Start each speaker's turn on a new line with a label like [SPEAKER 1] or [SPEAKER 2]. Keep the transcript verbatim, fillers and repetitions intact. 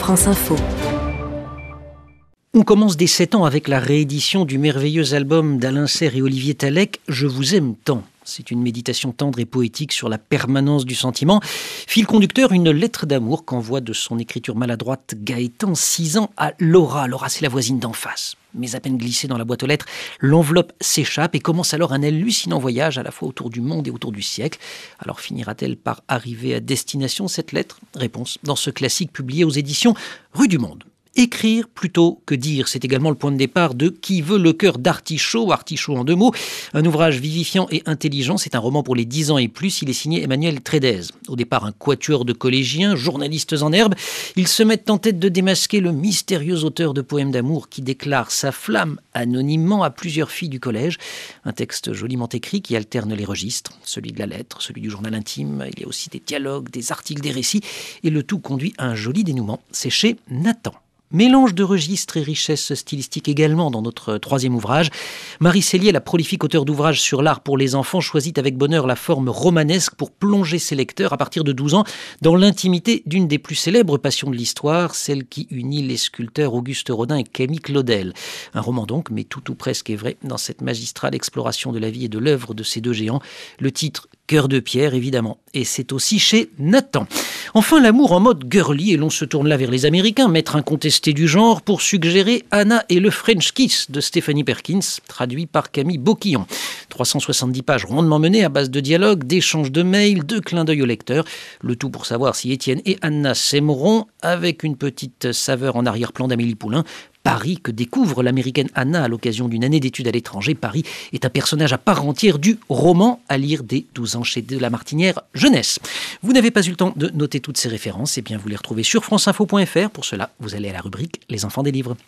[SPEAKER 1] France Info.
[SPEAKER 2] On commence dès sept ans avec la réédition du merveilleux album d'Alain Serre et Olivier Tallec, « Je vous aime tant ». C'est une méditation tendre et poétique sur la permanence du sentiment. Fil conducteur, une lettre d'amour qu'envoie de son écriture maladroite Gaëtan, six ans, à Laura. Laura, c'est la voisine d'en face. Mais à peine glissée dans la boîte aux lettres, l'enveloppe s'échappe et commence alors un hallucinant voyage à la fois autour du monde et autour du siècle. Alors finira-t-elle par arriver à destination, cette lettre ? Réponse dans ce classique publié aux éditions Rue du Monde. Écrire plutôt que dire, c'est également le point de départ de Qui veut le cœur d'Artichaut, Artichaut en deux mots, un ouvrage vivifiant et intelligent, c'est un roman pour les dix ans et plus, il est signé Emmanuel Trédez. Au départ un quatuor de collégiens, journalistes en herbe, ils se mettent en tête de démasquer le mystérieux auteur de poèmes d'amour qui déclare sa flamme anonymement à plusieurs filles du collège. Un texte joliment écrit qui alterne les registres, celui de la lettre, celui du journal intime, il y a aussi des dialogues, des articles, des récits, et le tout conduit à un joli dénouement. C'est chez Nathan. Mélange de registres et richesse stylistique également dans notre troisième ouvrage. Marie Sellier, la prolifique auteure d'ouvrages sur l'art pour les enfants, choisit avec bonheur la forme romanesque pour plonger ses lecteurs à partir de douze ans dans l'intimité d'une des plus célèbres passions de l'histoire, celle qui unit les sculpteurs Auguste Rodin et Camille Claudel. Un roman donc, mais tout ou presque est vrai dans cette magistrale exploration de la vie et de l'œuvre de ces deux géants. Le titre Cœur de pierre, évidemment. Et c'est aussi chez Nathan. Enfin, l'amour en mode girly, et l'on se tourne là vers les Américains, maître incontesté du genre, pour suggérer Anna et le French Kiss de Stephanie Perkins, traduit par Camille Beauquillon. trois cent soixante-dix pages rondement menées à base de dialogues, d'échanges de mails, de clins d'œil au lecteur. Le tout pour savoir si Étienne et Anna s'aimeront, avec une petite saveur en arrière-plan d'Amélie Poulain. Paris que découvre l'américaine Anna à l'occasion d'une année d'études à l'étranger. Paris est un personnage à part entière du roman à lire dès douze ans chez De la Martinière Jeunesse. Vous n'avez pas eu le temps de noter toutes ces références, et bien vous les retrouvez sur franceinfo point f r. Pour cela, vous allez à la rubrique Les enfants des livres.